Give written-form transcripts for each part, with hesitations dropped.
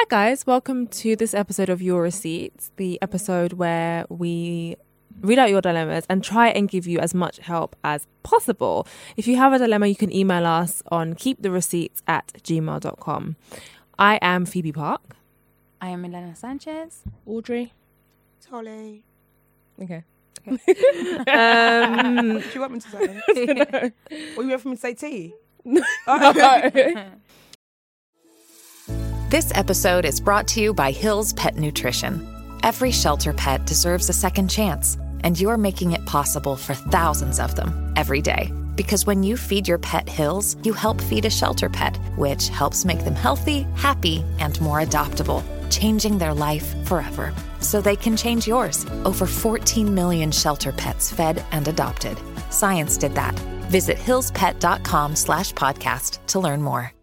Hi guys, welcome to this episode of Your Receipts, the episode where we read out your dilemmas and try and give you as much help as possible. If you have a dilemma, you can email us on keepthereceipts@gmail.com. I am Phoebe Park. I am Milena Sanchez. Audrey. Tolly. Okay. Do you want me to say? No. Or you want me to say tea? This episode is brought to you by Hill's Pet Nutrition. Every shelter pet deserves a second chance, and you're making it possible for thousands of them every day. Because when you feed your pet Hill's, you help feed a shelter pet, which helps make them healthy, happy, and more adoptable, changing their life forever. So they can change yours. Over 14 million shelter pets fed and adopted. Science did that. Visit hillspet.com/podcast to learn more.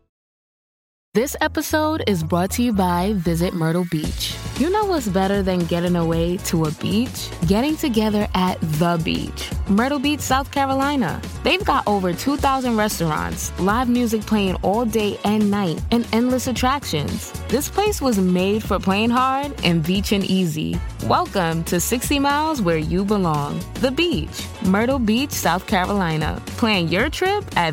This episode is brought to you by Visit Myrtle Beach. You know what's better than getting away to a beach? Getting together at the beach. Myrtle Beach, South Carolina. They've got over 2,000 restaurants, live music playing all day and night, and endless attractions. This place was made for playing hard and beaching easy. Welcome to 60 miles where you belong. The beach. Myrtle Beach, South Carolina. Plan your trip at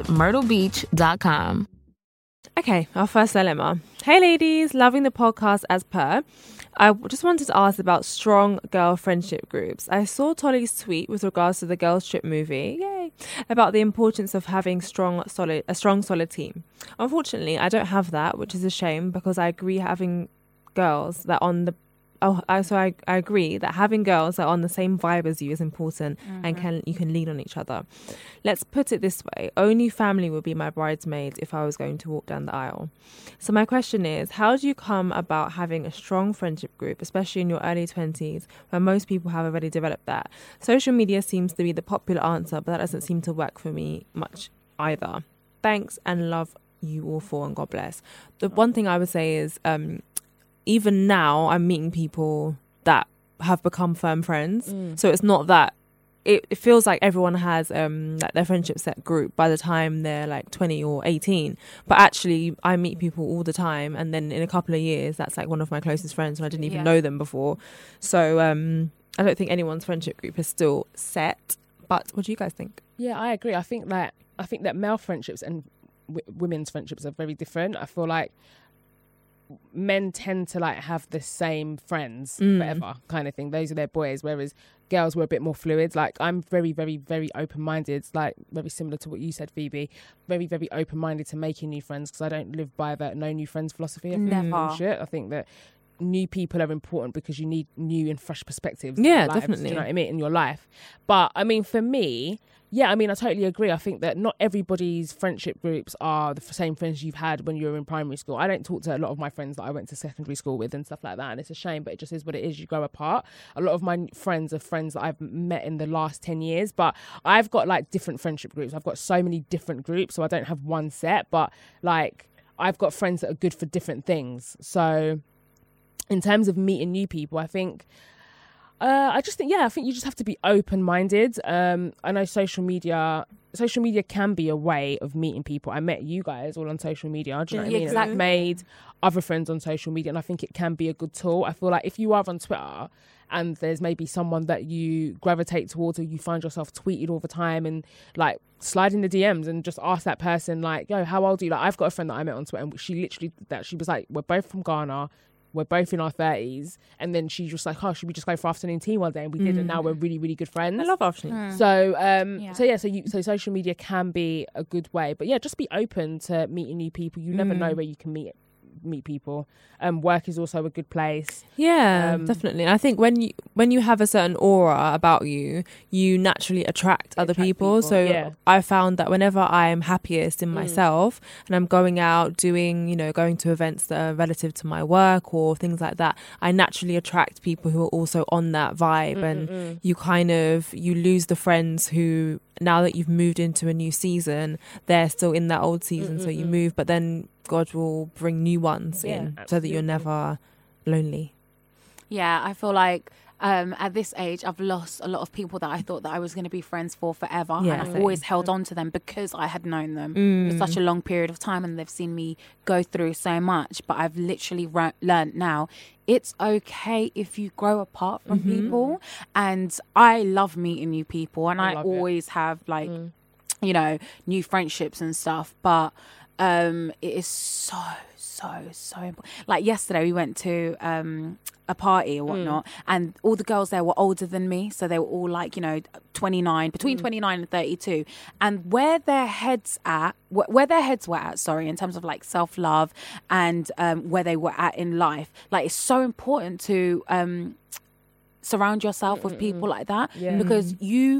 visitmyrtlebeach.com. Okay, our first dilemma. Hey ladies, loving the podcast as per. I just wanted to ask about strong girl friendship groups. I saw Tolly's tweet with regards to the Girls Trip movie, yay, about the importance of having a strong, solid team. Unfortunately, I don't have that, which is a shame because I agree having girls that on the I agree that having girls that are on the same vibe as you is important and you can lean on each other. Let's put it this way. Only family would be my bridesmaids if I was going to walk down the aisle. So my question is, how do you come about having a strong friendship group, especially in your early 20s, where most people have already developed that? Social media seems to be the popular answer, but that doesn't seem to work for me much either. Thanks and love you all for, and God bless. The one thing I would say is, even now I'm meeting people that have become firm friends. So it's not that it feels like everyone has like their friendship set group by the time they're like 20 or 18. But actually I meet people all the time, and then in a couple of years that's like one of my closest friends and I didn't even know them before. So I don't think anyone's friendship group is still set. But what do you guys think? Yeah, I agree. I think that male friendships and women's friendships are very different. I feel like men tend to like have the same friends forever kind of thing. Those are their boys, whereas girls were a bit more fluid. Like I'm very, very, very open-minded, like very similar to what you said, Phoebe. Very, very open-minded to making new friends because I don't live by that no new friends philosophy. Bullshit. I think that new people are important because you need new and fresh perspectives. Yeah, lives, definitely. Do you know what I mean? In your life. But I mean, for me, yeah, I mean, I totally agree. I think that not everybody's friendship groups are the same friends you've had when you were in primary school. I don't talk to a lot of my friends that I went to secondary school with and stuff like that. And it's a shame, but it just is what it is. You grow apart. A lot of my friends are friends that I've met in the last 10 years. But I've got like different friendship groups. I've got so many different groups. So I don't have one set. But like, I've got friends that are good for different things. So in terms of meeting new people, I think I think you just have to be open-minded. I know social media can be a way of meeting people. I met you guys all on social media. Do you know what I mean? Exactly. I've made other friends on social media, and I think it can be a good tool. I feel like if you are on Twitter and there's maybe someone that you gravitate towards, or you find yourself tweeting all the time, and like slide in the DMs and just ask that person like, yo, how old are you? Like I've got a friend that I met on Twitter, and she literally did that. She was like, we're both from Ghana. We're both in our 30s. And then she's just like, oh, should we just go for afternoon tea one day? And we did, and now we're really, really good friends. I love afternoon. So so social media can be a good way. But yeah, just be open to meeting new people. You never know where you can meet people. Work is also a good place. Yeah, definitely. And I think when you have a certain aura about you, you naturally attract other people. So I found that whenever I'm happiest in myself and I'm going out going to events that are relative to my work or things like that, I naturally attract people who are also on that vibe. And you lose the friends who, now that you've moved into a new season, they're still in that old season. So you move, but then God will bring new ones in so that you're never lonely. Yeah, I feel like at this age, I've lost a lot of people that I thought that I was going to be friends for forever. Yeah, and I've same. always held on to them because I had known them for such a long period of time and they've seen me go through so much. But I've literally learned now, it's okay if you grow apart from people. And I love meeting new people and I always have like, you know, new friendships and stuff. But it is so important. Like yesterday we went to a party or whatnot and all the girls there were older than me, so they were all like, you know, 29, between 29 and 32, and where their heads were at, sorry, in terms of like self-love and where they were at in life. Like, it's so important to surround yourself with people like that because you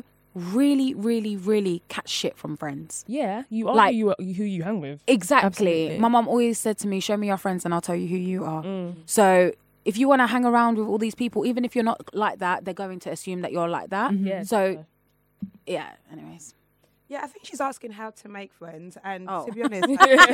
really catch shit from friends. Yeah, you are Like, who you hang with. Exactly. Absolutely. My mum always said to me, show me your friends and I'll tell you who you are. So if you want to hang around with all these people, even if you're not like that, they're going to assume that you're like that. Yeah. So, yeah, anyways. Yeah, I think she's asking how to make friends, and Oh. to be honest,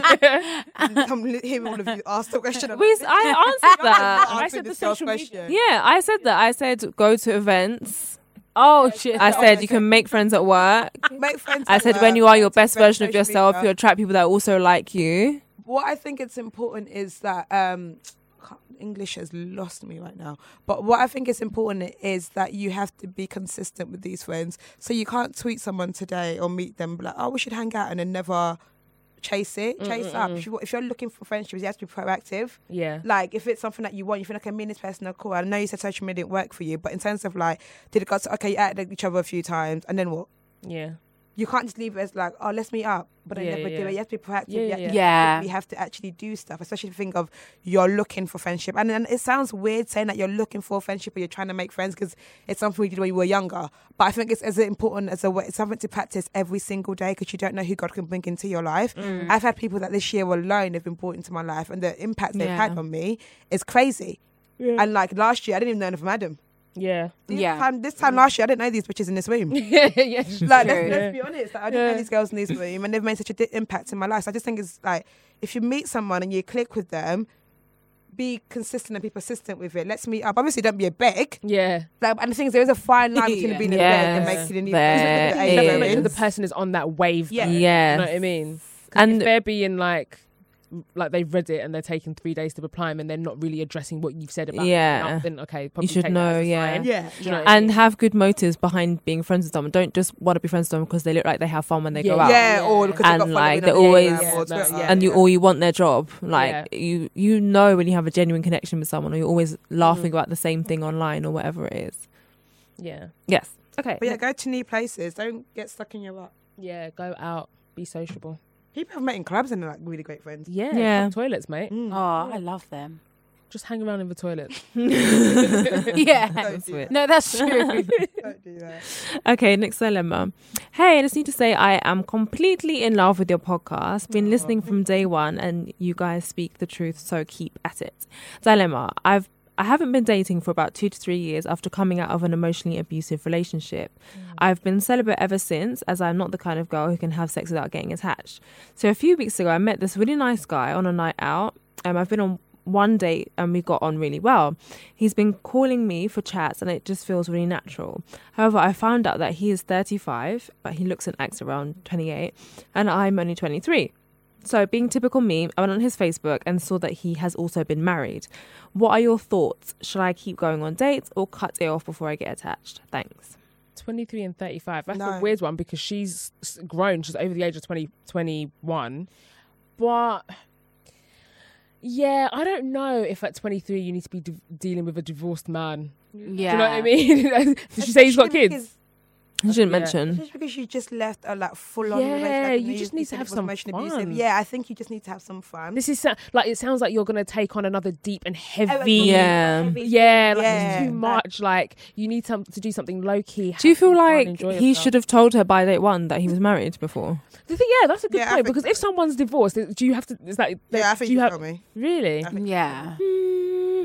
I'm hearing all of you ask the question. I answered that. I said the social media. Yeah, I said that. I said go to events. Oh, shit. I said you can make friends at work. Make friends. I at said work, when you are your best social version of yourself, media. you attract people that also like you. What I think it's important is that English has lost me right now. But what I think is important is that you have to be consistent with these friends. So you can't tweet someone today or meet them, be like, oh, we should hang out, and then never chase up. If you're looking for friendships, you have to be proactive. Yeah. Like, if it's something that you want, you feel like, me and this person are cool. I know you said social media didn't work for you, but in terms of like, did it go to, okay, you added each other a few times, and then what? Yeah. You can't just leave it as like, oh, let's meet up, but then Yeah, never yeah, do yeah. it. You have to be proactive. Yeah. You have to actually do stuff, especially if you think of you're looking for friendship. And then it sounds weird saying that you're looking for friendship or you're trying to make friends because it's something we did when you were younger. But I think it's as important as it's something to practice every single day because you don't know who God can bring into your life. I've had people that this year alone have been brought into my life, and the impact they've had on me is crazy. Yeah. And like last year, I didn't even know anything from Adam. Yeah. This time last year, I didn't know these bitches in this room. Yeah. Like, True. let's be honest. Like, I didn't know these girls in this room, and they've made such a impact in my life. So I just think it's like, if you meet someone and you click with them, be consistent and be persistent with it. Let's meet up. Obviously, don't be a beg. Yeah. Like, and the thing is, there is a fine line between being a beg and Yes, making an there You have to make sure is. the person is on that wave. Yeah. though. Yes. You know what I mean? And if they're being like they've read it and they're taking 3 days to reply and they're not really addressing what you've said about Yeah. them, then okay, probably should take know, that as a yeah. sign. Yeah. Do you know what I and mean? have good motives behind being friends with someone. Don't just want to be friends with them because they look like they have fun when they go out. Yeah, or because they've And, got like, following they're on always- Instagram or Twitter. Yeah. And you want their job. Like Yeah. you know when you have a genuine connection with someone, or you're always laughing about the same thing online or whatever it is. Yeah. Yes. Okay. But yeah, go to new places. Don't get stuck in your rut. Yeah, go out, be sociable. People have met in clubs and they're like really great friends. Yeah. Yeah. Have toilets, mate. Oh, I love them. Just hang around in the toilet. Yeah. Don't do that. No, that's true. Don't do that. Okay, next dilemma. Hey, I just need to say I am completely in love with your podcast. Been listening from day one and you guys speak the truth, so keep at it. Dilemma. I haven't been dating for about 2 to 3 years after coming out of an emotionally abusive relationship. I've been celibate ever since, as I'm not the kind of girl who can have sex without getting attached. So a few weeks ago, I met this really nice guy on a night out. I've been on one date and we got on really well. He's been calling me for chats and it just feels really natural. However, I found out that he is 35, but he looks and acts around 28, and I'm only 23. So being typical me, I went on his Facebook and saw that he has also been married. What are your thoughts? Should I keep going on dates or cut it off before I get attached? Thanks. 23 and 35. That's No. a weird one because she's grown. She's over the age of 21. But yeah, I don't know if at 23 you need to be dealing with a divorced man. Yeah. Do you know what I mean? Did she say he's got Especially kids? You shouldn't Yeah. mention. Just because you just left a like full on Yeah, relationship. you just need to have some fun. Yeah, I think you just need to have some fun. This is like, it sounds like you're going to take on another deep and heavy. Yeah. Yeah, like Yeah. it's too much. Like you need to do something low key. Do you feel like he should have told her by date one that he was married before? Yeah, that's a good Yeah, I point. think Because if someo's divorced, do you have to? Is that? Yeah, I think do you you have tell me. really? Yeah.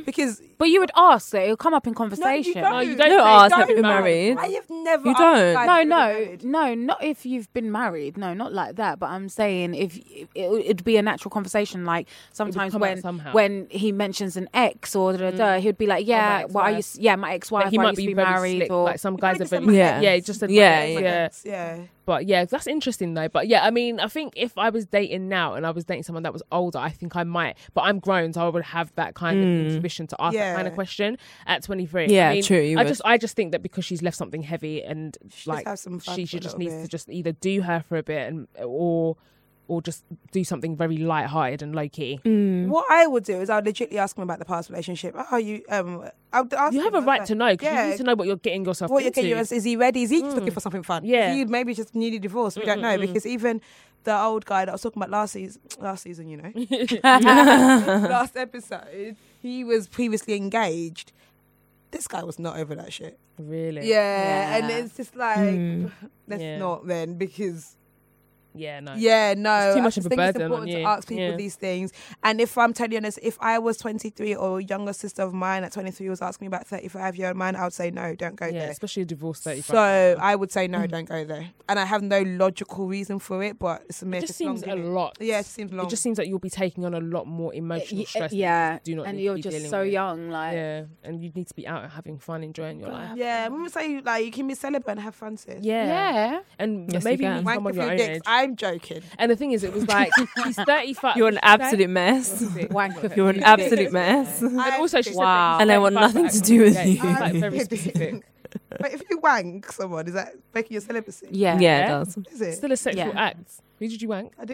because But you would ask it. It'll come up in conversation. No, you You don't don't say, ask, don't have you been know. married? I have never. You asked don't. guys No, if they're no, married. no, not if you've been married. No, not like that. But I'm saying if it'd be a natural conversation. Like sometimes come out somehow. when he mentions an ex or he'd be like, yeah, my well, I ex-wife. used, yeah, my ex-wife. Like, he I might used to be be very married, slick. or Like some guys are just said very. my ex. Yeah, he just said. Yeah, my ex, yeah. Yeah. But yeah, that's interesting though. But yeah, I mean, I think if I was dating now and I was dating someone that was older, I think I might. But I'm grown, so I would have that kind of intuition to ask that kind of Yeah. question at 23. Yeah, I mean, true, you would. I just think that because she's left something heavy and like have some fun she for should a just little needs to bit. just either do her for a bit and or just do something very light-hearted and low-key. What I would do is I would legitimately ask him about the past relationship. How you I would ask You have him, a right to know because you Yeah. need to know what you're getting yourself What you're into. getting, is he ready? Is he just looking for something fun? Yeah. Is he maybe just newly divorced? We don't know because even the old guy that I was talking about last season, you know, last episode, he was previously engaged. This guy was not over that shit. Really? Yeah, and it's just like let's Yeah. not then because. Yeah, no. Yeah, no. It's too I much just of a think it's burden on important to you. ask people Yeah. these things. And if I'm totally honest, if I was 23 or a younger sister of mine at 23 was asking me about 35-year-old mine, I would say no, don't go Yeah, there. especially a divorced 35. So I would say no, don't go there. And I have no logical reason for it, but it's a it myth. just It's seems long, a isn't it? lot. Yeah, it seems long. It just seems like you'll be taking on a lot more emotional stress. that yeah, you do not and need you're to be just dealing so with. young, like. Yeah, and you need to be out and having fun, enjoying your life. yeah, we would say like you can be celibate and have fun, sis. Yeah. And Yes, you maybe can. meet Wank someone a your few own dicks. age. I'm joking. And the thing is, it was like he's 35. You're an absolute mess. Wank a You're an few absolute dicks. mess. And also, she said Wow. that And I want 35 nothing to do with yeah, you. he's, like very specific. But if you wank someone, is that making your celibacy? Yeah. Yeah, it Yeah. does. Is it? Still a sexual Yeah. act. Who did you wank? I, do,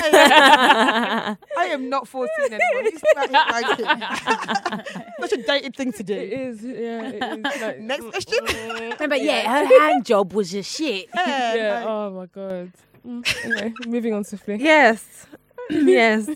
I am not 14 anymore. You still out here wanking. Such a dated thing to It do. is. Yeah. It is. No. Next question. But yeah, her hand job was just shit. Yeah. Oh my god. Anyway, moving on swiftly. Yes. Yes.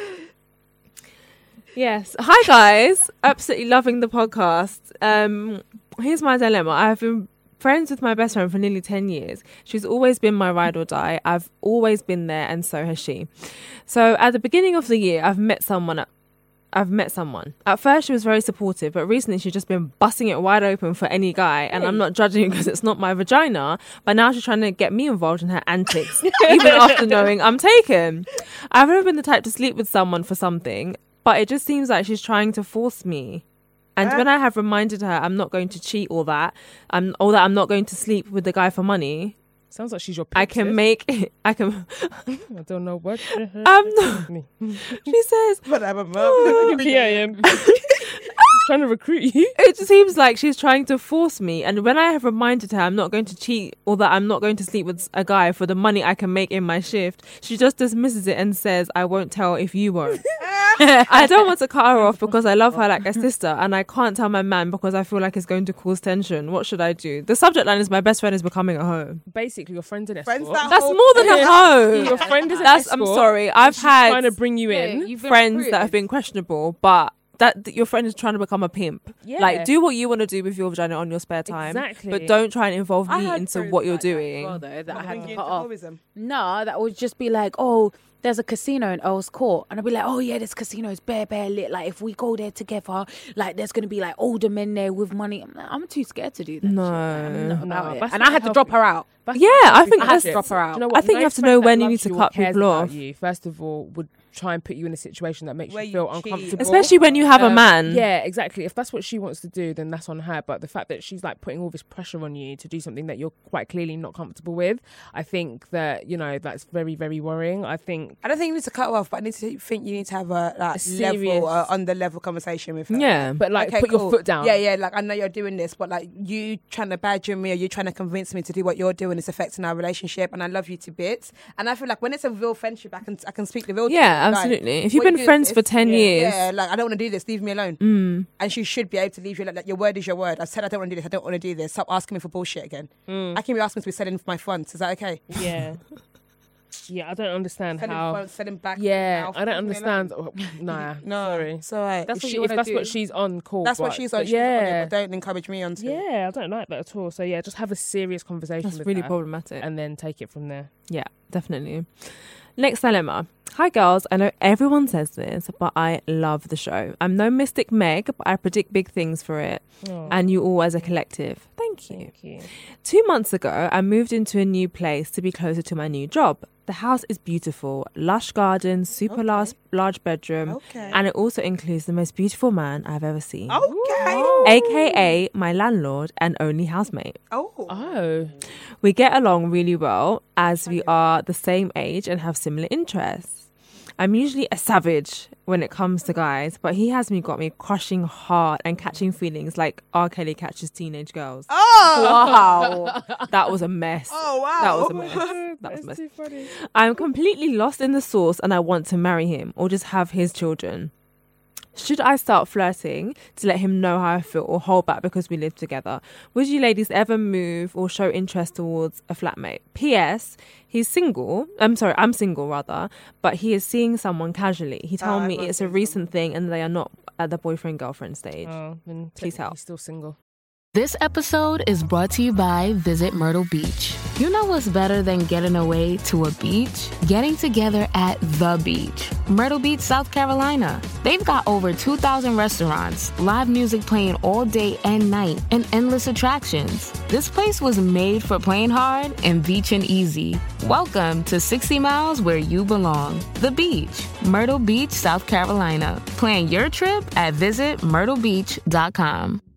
Yes. Hi guys. Absolutely loving the podcast. Here's my dilemma. I've been friends with my best friend for nearly 10 years. She's always been my ride or die. I've always been there and so has she. So at the beginning of the year, I've met someone. At first, she was very supportive, but recently she's just been busting it wide open for any guy. And I'm not judging because it's not my vagina, but now she's trying to get me involved in her antics, even after knowing I'm taken. I've never been the type to sleep with someone for something, but it just seems like she's trying to force me. And when I have reminded her I'm not going to cheat or that I'm not going to sleep with the guy for money, Sounds like she's your. I can princess. I can. I don't know what. I'm not. She says, But I'm a mum. Yeah. Trying to recruit you. it seems like she's trying to force me. And when I have reminded her I'm not going to cheat or that I'm not going to sleep with a guy for the money I can make in my shift, she just dismisses it and says, I won't tell if you won't. I don't want to cut her off because I love her like a sister and I can't tell my man because I feel like it's going to cause tension. What should I do? The subject line is my best friend is becoming a hoe. Basically, your friend's an escort. Friends that That's whole more than a hoe. Your friend is an I'm escort. sorry. I've She's had trying to bring you in. You've been friends recruited. that have been questionable, but that your friend is trying to become a pimp. Yeah. Like, do what you want to do with your vagina on your spare time. Exactly. But don't try and involve I me had into friends what you're like that as doing. well, though, that I had Bring to you cut into off. tourism. No, that would just be like, oh, there's a casino in Earl's Court. And I'd be like, oh, yeah, this casino is bare lit. Like, if we go there together, like, there's going to be, like, older men there with money. I'm too scared to do that. No. shit. I'm not about it. that's And not I had to healthy. drop her out. That's Yeah, not I healthy think I had to friendship. drop her out. Do you know I what? think you No have to friend know that when you loves need to you or cut cares people about off. You, first of all, would try and put you in a situation that makes Where you you feel cheat. uncomfortable. Especially when you have a man. Yeah, exactly. If that's what she wants to do, then that's on her. But the fact that she's like putting all this pressure on you to do something that you're quite clearly not comfortable with, I think that, you know, that's very, very worrying. I think I don't think you need to cut her off, but you need to have a like, serious- level, under level conversation with her. Yeah. but like Okay, put cool. your foot down. Yeah, like I know you're doing this, but like you trying to badger me or you trying to convince me to do what you're doing is affecting our relationship, and I love you to bits. And I feel like when it's a real friendship, I can speak the real. Yeah, truth. Like, absolutely. If you've what been you do friends is- for 10 years. yeah, like I don't want to do this. Leave me alone. And she should be able to leave you. Like your word is your word. I said I don't want to do this. I don't want to do this. Stop asking me for bullshit again. I can be asking to be selling for my fronts. Is that okay? Yeah. Yeah, I don't understand Selling how. fronts, selling back. Yeah, mouth, I don't leave me alone. understand. Nah, No, sorry. it's all right. That's If, what she, you if want that's to what do. she's on, cool. That's what but- she's on. but She's on it, yeah, but don't encourage me onto it. yeah, I don't like that at all. So yeah, just have a serious conversation That's with really her problematic. and then take it from there. Yeah, definitely. Next dilemma. Hi girls, I know everyone says this, but I love the show. I'm no Mystic Meg, but I predict big things for it. And you all as a collective. Thank you. 2 months ago, I moved into a new place to be closer to my new job. The house is beautiful, lush garden, super large bedroom, and it also includes the most beautiful man I've ever seen. AKA my landlord and only housemate. We get along really well as we are the same age and have similar interests. I'm usually a savage when it comes to guys, but he has got me crushing hard and catching feelings like R. Kelly catches teenage girls. Wow. That was a mess. Oh, wow. That was a mess. That was a mess. Too funny. I'm completely lost in the sauce and I want to marry him or just have his children. Should I start flirting to let him know how I feel or hold back because we live together? Would you ladies ever move or show interest towards a flatmate? P.S. He's single. I'm single rather, but he is seeing someone casually. He told me it's a recent thing and they are not at the boyfriend-girlfriend stage. Then Please help. He's still single. This episode is brought to you by Visit Myrtle Beach. You know what's better than getting away to a beach? Getting together at the beach. Myrtle Beach, South Carolina. They've got over 2,000 restaurants, live music playing all day and night, and endless attractions. This place was made for playing hard and beaching easy. Welcome to 60 Miles where you belong. The beach. Myrtle Beach, South Carolina. Plan your trip at visitmyrtlebeach.com.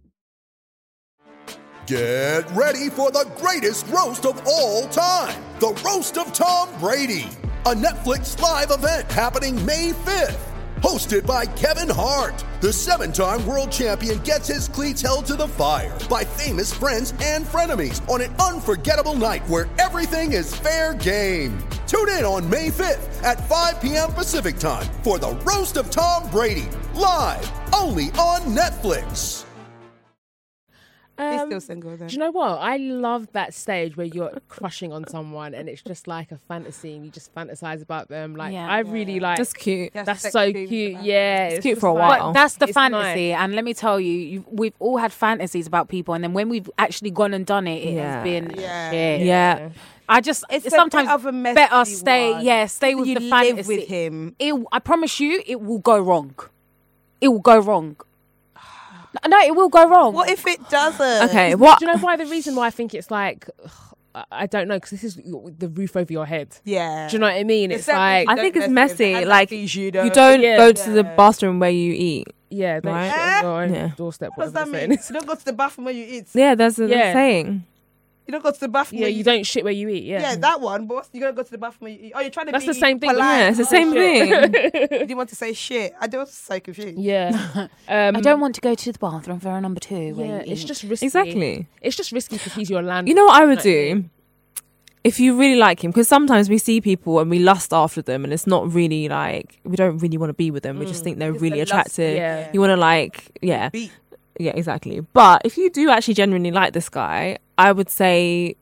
Get ready for the greatest roast of all time. The Roast of Tom Brady. A Netflix live event happening May 5th. Hosted by Kevin Hart. The 7-time world champion gets his cleats held to the fire by famous friends and frenemies on an unforgettable night where everything is fair game. Tune in on May 5th at 5 p.m. Pacific time for The Roast of Tom Brady. Live only on Netflix. He's still single then. Do you know what? I love that stage where you're crushing on someone and it's just like a fantasy and you just fantasize about them. Like, I really like... That's cute. That's so cute. Yeah. It's cute just for a like- while. But that's the It's fantasy. nice. And let me tell you, we've all had fantasies about people. And then when we've actually gone and done it, it has been shit. Yeah. I just It's sometimes a bit of a messy better stay one. stay with You the live fantasy. with him. I promise you, it will go wrong. It will go wrong. No, it will go wrong. What if it doesn't? Okay, Do what? you know why? The reason why I think it's like... I don't know, because this is the roof over your head. Yeah. Do you know what I mean? It's like... I think it's messy. Like, you you don't Yeah. go to the bathroom where you eat. Yeah, don't Right? shit on your own Yeah. doorstep. What does whatever that the mean? saying is. You don't go to the bathroom where you eat. Yeah, that's the Yeah. saying. You don't go to the bathroom Yeah, where you don't shit where you eat. Yeah. Yeah, that one. But you're going to go to the bathroom where you eat. Oh, you're trying to That's be the same thing. polite. Yeah, it's the same Shit. thing. Do you want to say shit? I was so confused. Yeah. I don't want to go to the bathroom for a number 2. where Yeah, you it's eat. just risky. Exactly. It's just risky because he's your landlord. You know what I would Like, do? If you really like him, because sometimes we see people and we lust after them and it's not really like, we don't really want to be with them. We just think they're It's really the lust, attractive. yeah. You want to like, yeah. Beat. Yeah, exactly. But if you do actually genuinely like this guy, I would say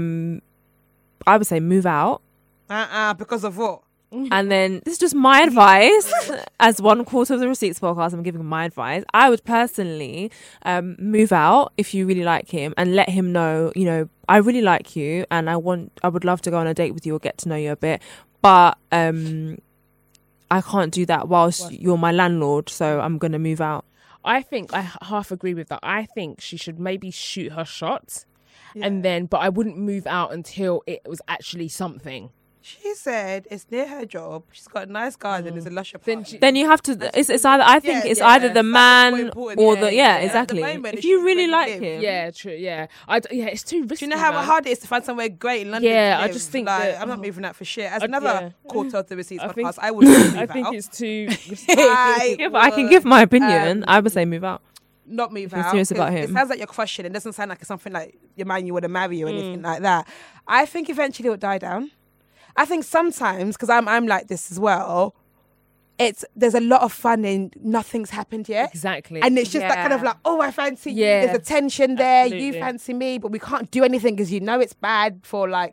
move out. Because of what? And then this is just my advice. As 1/4 of the Receipts podcast, I'm giving my advice. I would personally move out if you really like him and let him know, you know, I really like you and I would love to go on a date with you or get to know you a bit. But I can't do that whilst you're my landlord, so I'm going to move out. I think I half agree with that. I think she should maybe shoot her shot, and then, but I wouldn't move out until it was actually something. She said it's near her job. She's got a nice garden. There's a lush apartment. Then you have to. It's either. I think it's either the That's man more important. or the. Yeah, At the exactly. moment, If it's you just really where like you live. him, Yeah, true. Yeah, it's too risky. Do you know how man. hard it is to find somewhere great in London? Yeah, to I live? just think like, that- I'm not moving out for shit. As I- another yeah. quarter of the Receipts I think- podcast, I would move I think out. it's too. I I can give my opinion. um, I would say move out. not move you're out. serious 'cause about It him. sounds like you're crushing. It doesn't sound like it's something like your man you want to marry or anything like that. I think eventually it will die down. I think sometimes, because I'm like this as well, there's a lot of fun in nothing's happened yet. Exactly. And it's just that kind of Yeah. like, oh, I fancy you. Yeah. There's a tension there. You Absolutely. fancy me, but we can't do anything because you know it's bad for like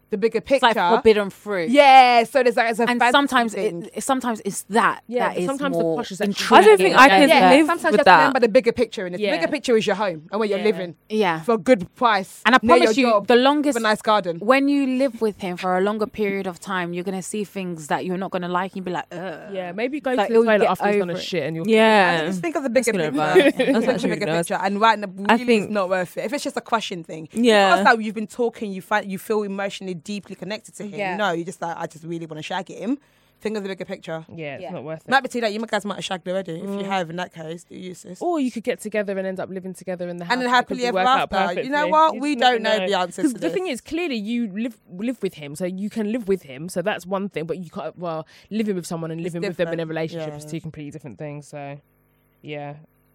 the bigger It's picture. like forbidden fruit. Yeah, so there's like, it's a And fancy sometimes thing. sometimes it's that Yeah, that is sometimes the more posh is actually- intriguing. I don't think I can live sometimes with you have to that. remember the bigger picture in it. Yeah. The bigger picture is your home and where you're Yeah. living Yeah. for a good price. And I near promise your you, job, the longest with a nice garden. when you live with him for a longer period of time, you're gonna see things that you're not gonna like. And be like, ugh. Yeah, maybe go Like, to the you'll toilet get after he's done a over it. shit and you'll Yeah. Just think of the bigger good picture. advice. That's Think of actually the bigger good advice. picture, and right now, I really, think- it's not worth it. If it's just a crushing thing, Yeah. It's not like you've been talking, you feel emotionally deeply connected to him. Yeah. No, you just like, I just really want to shag at him. Think of the bigger picture. Yeah, it's not worth it. Might be too late. You guys might have shagged already. If you have, in that case, do you, sis? Or you could get together and end up living together in the house. And then It could happily ever work out after. You know perfectly. what? You We just never don't know the answers 'Cause to the this. thing is, clearly you live with him, so you can live with him. So that's one thing. But you can't. Well, living with someone and living with them in a different. relationship Yeah. is two completely different things. So, yeah.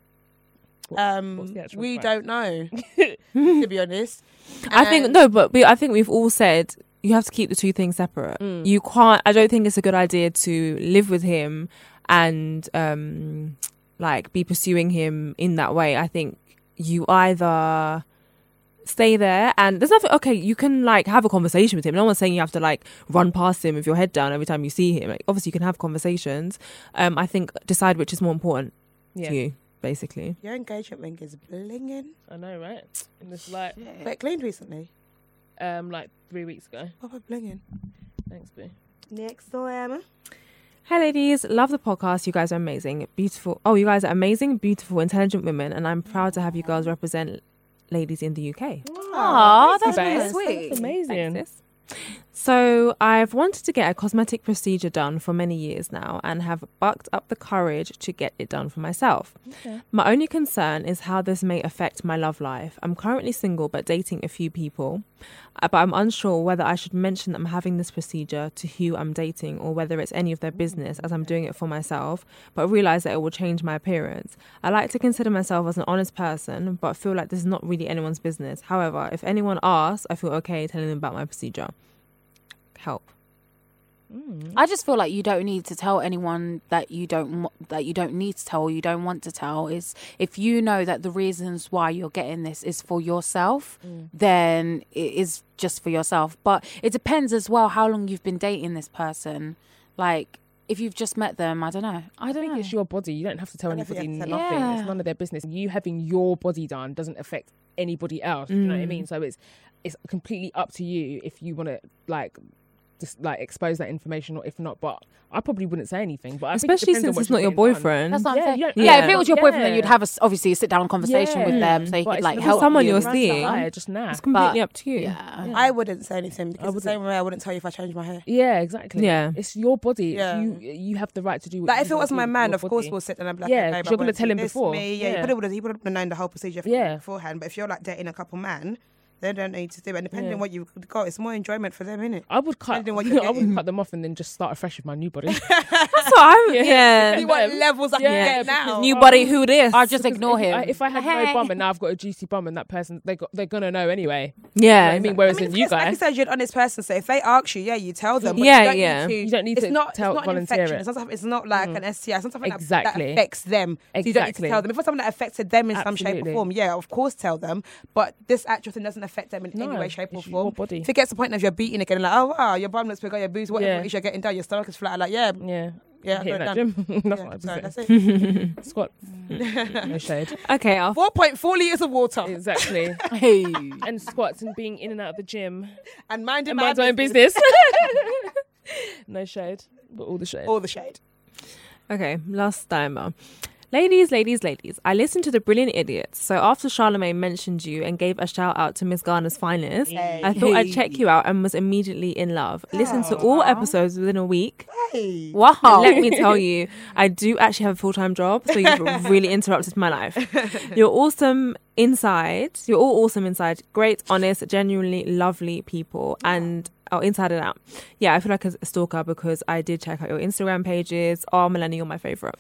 What's the actual We fact? don't know, to be honest. I think And- no, but I think we've all said you have to keep the two things separate. You can't. I don't think it's a good idea to live with him and like be pursuing him in that way. I think you either stay there and there's nothing. Okay, you can like have a conversation with him. No one's saying you have to like run past him with your head down every time you see him. Like, obviously, you can have conversations. I think decide which is more important Yeah. to you, basically. Your engagement ring is blinging. I know, right? And it's like, But cleaned recently. like 3 weeks ago. Proper blinging. Thanks, boo. Next time. Hi ladies, love the podcast. You guys are amazing, beautiful. Oh, you guys are amazing, beautiful, intelligent women, and I'm proud to have you girls represent ladies in the UK. Aw, that's Babe. really sweet. That's amazing. Thanks, sis. So I've wanted to get a cosmetic procedure done for many years now and have bucked up the courage to get it done for myself. My only concern is how this may affect my love life. I'm currently single but dating a few people, but I'm unsure whether I should mention that I'm having this procedure to who I'm dating or whether it's any of their business as I'm doing it for myself, but realise that it will change my appearance. I like to consider myself as an honest person, but feel like this is not really anyone's business. However, if anyone asks, I feel okay telling them about my procedure. Help. I just feel like you don't need to tell anyone that you don't need to tell or you don't want to tell. Is if you know that the reasons why you're getting this is for yourself, then it is just for yourself. But it depends as well how long you've been dating this person. Like if you've just met them, I don't know. I don't think know. it's your body. You don't have to tell I don't think anybody you have to nothing. tell It's none of their business. You having your body done doesn't affect anybody else. You know what I mean? So it's completely up to you if you want to like just like expose that information or if not. But I probably wouldn't say anything. But I think it Especially depends on since what it's you're not your getting done. boyfriend. That's what I'm Yeah, saying. you don't- Yeah, if it was your boyfriend, then Yeah. you'd have obviously a sit down conversation with them, so he But could it's like not help someone you you're and seeing. stuff. Yeah, just now. It's completely But- up to you. Yeah. I wouldn't say anything because the wouldn't. same way I wouldn't tell you if I changed my hair. Yeah, exactly. Yeah. It's your body. Yeah. You have the right to do what Like you if it wanna was do my with man, your of course body. we'll sit and I'm like, Yeah, okay, 'cause you're gonna tell him before. Me. Yeah, Yeah. he would have known the whole procedure Yeah. beforehand. But if you're like dating a couple man, they don't need to do it. And depending Yeah. on what you've got, it's more enjoyment for them, innit? I would cut. Depending on what you're I would getting. cut them off and then just start afresh with my new body. That's what I'm. Yeah. See what them. levels I Yeah, can get because now. New body, who this? I'll just ignore him. If I had Hey. no bum and now I've got a juicy bum and that person they're gonna know anyway. Yeah. I mean, whereas I mean, in you like you guys, said, you're an honest person. So if they ask you, yeah, you tell them. But Yeah, you don't yeah. Need to, You don't need it's to not, tell- it's not an volunteer infection. it. It's not like an STI. It's not something that Exactly. affects them. So you don't need to Exactly. tell them. If it's something that affected them in some shape or Absolutely. form, yeah, of course tell them. But this actual thing doesn't affect them in any No, way, shape or it's your form. body. If it gets to the point of you're beating again, like, oh wow, your bum looks big, or your boobs, whatever Yeah. it is you're getting done, your stomach is flat. Like, yeah, yeah, yeah, hitting got that it done. gym. That's Yeah, what so I'm that's saying. it. Squat, no shade. Okay. 4.4 liters of water Exactly. Hey. And squats and being in and out of the gym and minding and my mind my own business. business. No shade, but all the shade. All the shade. Okay, last timer. Ladies, I listened to The Brilliant Idiots. So after Charlemagne mentioned you and gave a shout out to Miss Garner's finest, I thought I'd check you out and was immediately in love. Listened to all episodes within a week. Hey. Wow. And let me tell you, I do actually have a full-time job, so you've really interrupted my life. You're awesome inside. You're all awesome inside. Great, honest, genuinely lovely people. And inside and out. Yeah, I feel like a stalker because I did check out your Instagram pages. Oh, Melanie, you're my favourite.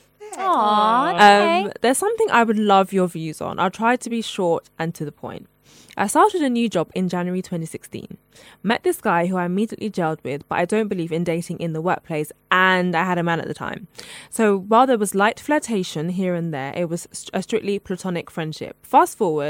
Aww. There's something I would love your views on. I'll try to be short and to the point. I started a new job in January 2016. Met this guy who I immediately gelled with, but I don't believe in dating in the workplace, and I had a man at the time. So while there was light flirtation here and there, it was a strictly platonic friendship. Fast forward,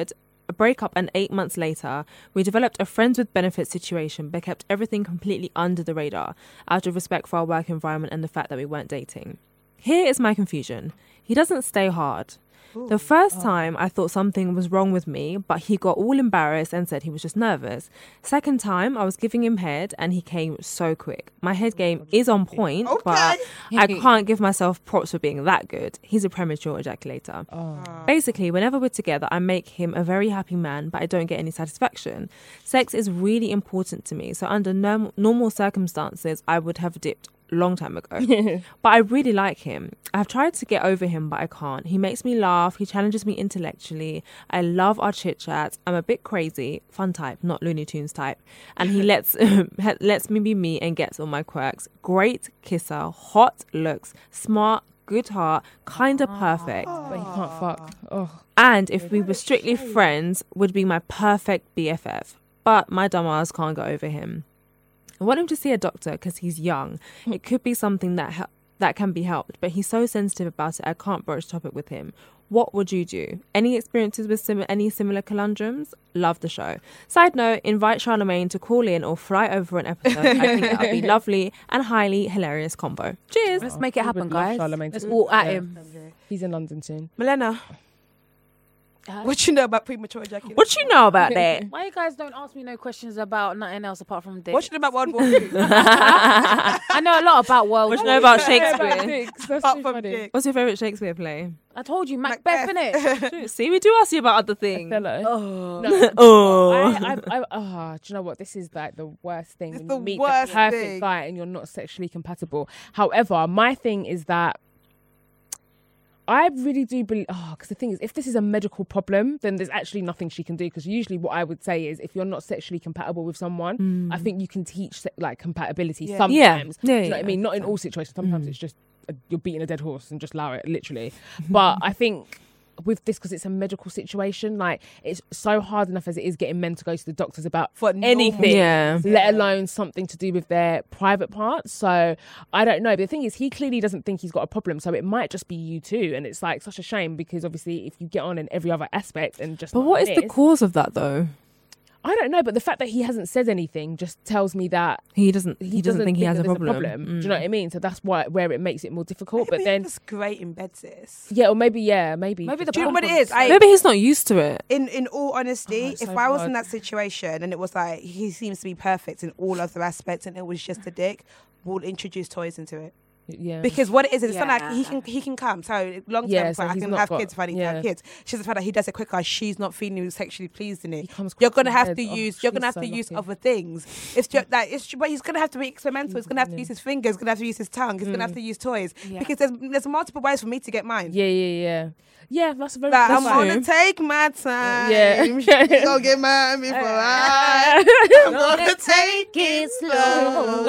breakup, and 8 months later, we developed a friends with benefits situation but kept everything completely under the radar out of respect for our work environment and the fact that we weren't dating. Here is my confusion. He doesn't stay hard. The first time I thought something was wrong with me, but he got all embarrassed and said he was just nervous. Second time, I was giving him head and he came so quick. My head game is on point, but I can't give myself props for being that good. He's a premature ejaculator. Basically, whenever we're together, I make him a very happy man, but I don't get any satisfaction. Sex is really important to me, so under normal circumstances, I would have dipped long time ago. But I really like him. I've tried to get over him, but I can't. He makes me laugh. He challenges me intellectually. I love our chit chats. I'm a bit crazy, fun type, not Looney Tunes type, and he lets me be me and gets all my quirks. Great kisser, hot looks, smart, good heart, kinda perfect. But he can't fuck. And if we were strictly friends, would be my perfect BFF. But my dumb ass can't go over him. I want him to see a doctor because he's young. It could be something that can be helped, but he's so sensitive about it, I can't broach the topic with him. What would you do? Any experiences with any similar conundrums? Love the show. Side note, invite Charlemagne to call in or fly over for an episode. I think that would be lovely and highly hilarious combo. Cheers. Let's make it happen, would love guys. Charlemagne Let's too. all at Yeah. him. He's in London soon. Milena, what you know about premature ejaculation? What you know about that? Why you guys don't ask me no questions about nothing else apart from dick? What you know about World War II? I know a lot about World What you War. know about Shakespeare? Dicks, that's Apart so from funny. dick. What's your favourite Shakespeare play? I told you, Macbeth, innit? See, we do ask you about other things. Hello. Oh. Do you know what? This is like the worst thing. It's When the you meet worst the perfect thing. guy and you're not sexually compatible. However, my thing is that I really do believe, because the thing is, if this is a medical problem, then there's actually nothing she can do. Because usually what I would say is if you're not sexually compatible with someone, I think you can teach like compatibility sometimes. Yeah. Do you know what I mean? Not in all situations. Sometimes it's just you're beating a dead horse and just allow it, literally. But I think with this, because it's a medical situation, like it's so hard enough as it is getting men to go to the doctors about For anything, Yeah. let alone something to do with their private parts. So I don't know. But the thing is, he clearly doesn't think he's got a problem. So it might just be you too. And it's like such a shame because obviously if you get on in every other aspect and just But not what is in the this- cause of that though? I don't know, but the fact that he hasn't said anything just tells me that He doesn't think he has that a there's problem. Do you know what I mean? So that's where it makes it more difficult. But Maybe then, it's great in bed, sis. yeah, or maybe Maybe the Do you know what it problem- is? Maybe he's not used to it. In all honesty, it's if so I was in hard. that situation and it was like he seems to be perfect in all other aspects and it was just a dick, we'll introduce toys into it. yeah. Because what it is, it's not Yeah. like he can come. So long term, Yeah, so I he's can not have got- kids if I need to yeah. have kids. It's just the fact that he does it quicker. She's not feeling sexually pleased in it. He comes You're gonna quick have in to bed. Oh, use. You're gonna she's have to so use lucky. other things. It's just like but he's gonna have to be experimental. He's gonna have to use his fingers. He's gonna have to use his tongue. He's gonna have to use toys Yeah. because there's multiple ways for me to get mine. Yeah, that's a very Like, good I'm point. gonna take my time. Yeah. Go get mine before I'm gonna take it slow.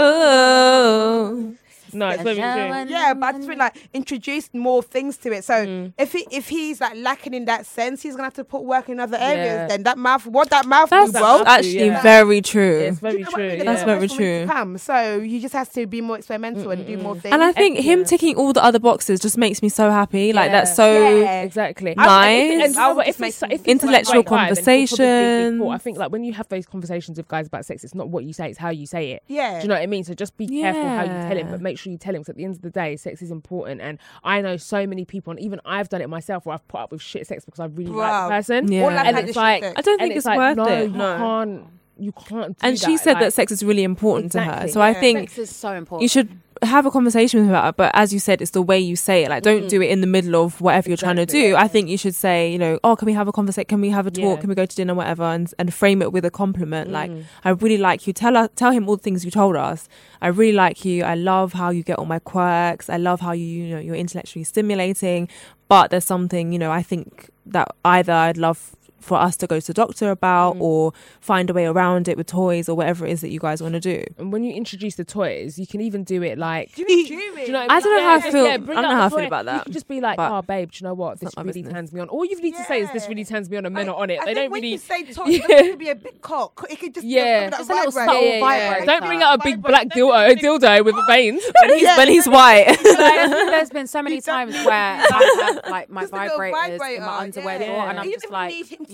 Oh. No, it's very true. Yeah, but I just feel like introduce more things to it. So if he's like lacking in that sense, he's gonna have to put work in other areas. Yeah. Then that mouth That's do, bro. actually yeah. very true. It's very Do you know what I true. mean? That's Yeah. very There's more to true. come. So you just have to be more experimental and do more things. And I think him ticking all the other boxes just makes me so happy. Like that's so Yeah. Exactly. Nice. And I would if just it's make intellectual like right guy, then he'll probably be conversation. cool. I think like when you have those conversations with guys about sex, it's not what you say, it's how you say it. Yeah. Do you know what I mean? So just be careful how you tell him, Yeah. but make sure you tell him. Because at the end of the day, sex is important. And I know so many people, and even I've done it myself, where I've put up with shit sex because I really like Bruv. the person. Yeah. All I've And had it's is like, shit sex. I don't and think it's like, worth no, it. you can't. Do And she that. said Like, that sex is really important to her. Exactly. So I Yeah. think Sex is so important. you should have a conversation with her about it. But as you said, it's the way you say it. Like, don't do it in the middle of whatever you're trying to Exactly. do. I think you should say, you know, oh, can we have a conversation? Can we have a talk? Yeah. Can we go to dinner? Whatever, and frame it with a compliment. Like, I really like you. Tell him all the things you told us. I really like you. I love how you get all my quirks. I love how you're intellectually stimulating. But there's something, I think that either I'd love for us to go to the doctor about or find a way around it with toys or whatever it is that you guys want to do. And when you introduce the toys, you can even do it like. Do you Do you know what I don't know how I feel. I bring don't know out how I the feel toy. about You that. can just be like, But oh, babe, do you know what? This not my really business. turns me on. All you need to say is, this really turns me on, and men are on it. I They think don't when really. you say talk, it doesn't have to be a big cock. It could just Yeah. be a Just a little vibrator. subtle vibrator. Don't bring out a big black dildo with veins. when he's white. There's been so many times where I have like my Just a little vibrators in vibrator, my underwear yeah. drawer, and I'm You just don't like, need him to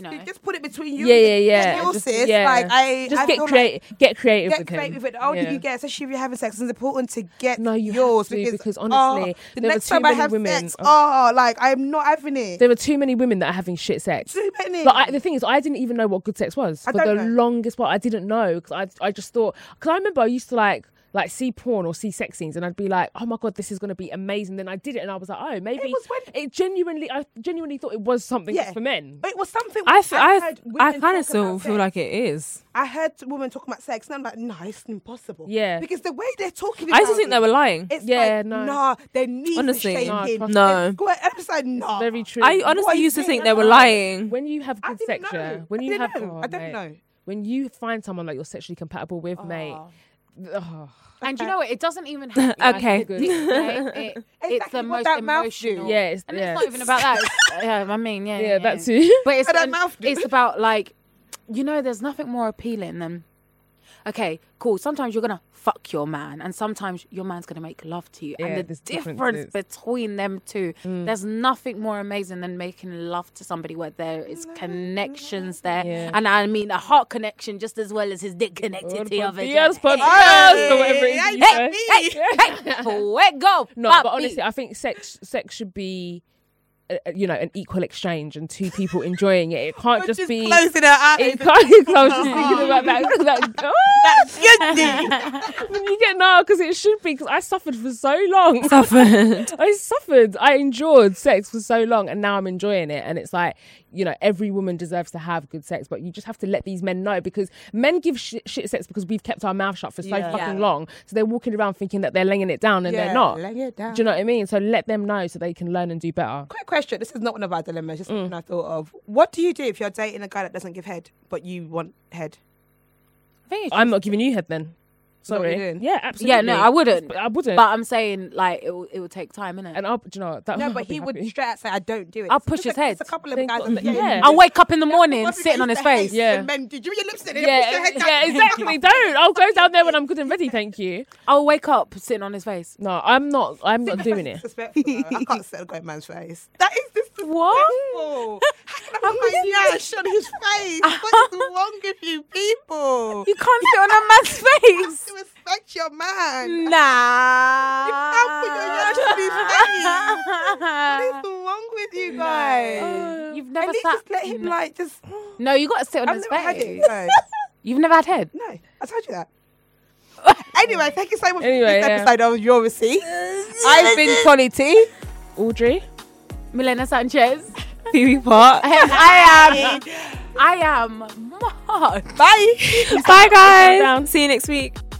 just put it between you. Yeah. Your Just- sis. yeah. Like just I get feel creative. Get creative Get with creative him. with it. The older Yeah. you get, especially if you're having sex, it's important to get No, you yours have to, because oh, honestly, the there were next too time I many have women. sex, like I'm not having it. There were too many women that are having shit sex. Too many. Like, the thing is, I didn't even know what good sex was for the don't know. longest part. I didn't know because I just thought, because I remember I used to like see porn or see sex scenes and I'd be like, oh my God, this is going to be amazing. Then I did it and I was like, oh, maybe I genuinely thought it was something for men. It was something. I heard women kind of talk still about feel sex. like it is. I heard women talk about sex, and I'm like, no, it's impossible. Yeah. because the way they're talking, I used to about think they it, were lying. It's Yeah, like, no. nah, they need Honestly, to shame no, him. trust No. And I'm like, nah. Very true. I What honestly are you used to saying? think they were lying. When you have I good didn't sex, know. when I you didn't have, know. I don't know. When you find someone that you're sexually compatible with, mate. Oh. And you know what? It doesn't even have to Okay. it's Exactly the what most that mouth emotional. do. Yeah, it's, And yeah. it's not even about that. I mean, Yeah, that too. But it's What that mouth do. it's about like, there's nothing more appealing than, okay, cool. Sometimes you're gonna fuck your man, and sometimes your man's gonna make love to you. Yeah, and the there's difference differences. between them two, there's nothing more amazing than making love to somebody where there is connections there, Yeah. and I mean a heart connection just as well as his dick connected to the other. Yes, podcast or whatever it is. you say. Where go? No, Papi. but honestly, I think sex should be, an equal exchange and two people enjoying it. It can't just be. closing her eyes. It can't. I was just thinking about that. When you get because it should be, because I suffered for so long. I endured sex for so long, and now I'm enjoying it. And it's like, every woman deserves to have good sex, but you just have to let these men know, because men give shit sex because we've kept our mouth shut for so fucking long. So they're walking around thinking that they're laying it down, and they're not. Lay it down. Do you know what I mean? So let them know so they can learn and do better. Quick question. This is not one of our dilemmas. Just something I thought of. What do you do if you're dating a guy that doesn't give head, but you want head? I think it's I'm not giving you head then. that what you're Sorry. doing? Yeah, absolutely. Yeah, no, I wouldn't. I wouldn't. But I'm saying, like, it will take time, innit? And do you know that? No, I'll but be he would happy. straight out say, I don't do it. I'll There's push his a- head. There's a couple of Thank guys God. that, Yeah. I'll wake up in the morning What's sitting on his face. Yeah. And men, did you your lipstick? Yeah, exactly. Don't. I'll go down there when I'm good and ready. Thank you. I'll wake up sitting on his face. No, I'm not doing it. Disrespectful, though. I can't sit on a great man's face. That is disrespectful. What? How can I put my yash on his face? What's wrong with you people? You can't sit on a man's face. To respect your man. Nah. You can't put your yash on his face. What is wrong with you guys? You've At never least sat. just let him just. No, you got to sit on I've his never had face. it. No. You've never had head. No, I told you that. Anyway, thank you so much Anyway, for this yeah. episode of Your Receipt. I've been Polly T. Audrey. Milena Sanchez. Phoebe Park. I am Mark. Bye. Bye, guys. See you next week.